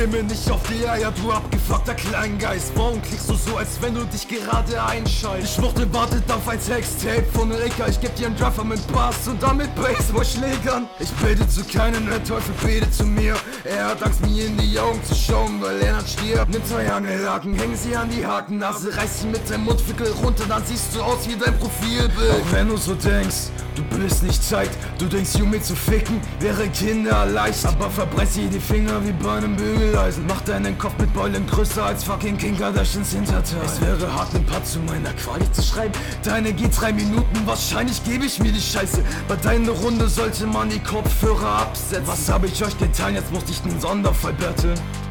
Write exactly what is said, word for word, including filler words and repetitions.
geh mir nicht auf die Eier, du abgefuckter Kleingeist. Warum klickst du so, als wenn du dich gerade einschaltest? Ich wurde wartet auf ein Sextape von Rika. Ich geb dir einen Druffer mit Bass und damit Baseballschlägern. Ich bete zu keinem, der Teufel betet zu mir. Er hat Angst, mir in die Augen zu schauen, weil er nicht stirbt. Nimm zwei Angelhaken, häng sie an die Hakennase, reiß sie mit deinem Mundwickel runter, dann siehst du aus wie dein Profilbild. Auch wenn du so denkst, du bist nicht Zeit, du denkst, Junge zu ficken wäre Kinder leicht. Aber verbrech dir die Finger wie bei einem Bügeleisen. Mach deinen Kopf mit Beulen größer als fucking Kim Kardashians Hinterteil. Es wäre hart, nen Part zu meiner Quali zu schreiben. Deine geht drei Minuten, wahrscheinlich gebe ich mir die Scheiße. Bei deiner Runde sollte man die Kopfhörer absetzen. Was habe ich euch getan, jetzt musste ich nen Sonderfall betteln.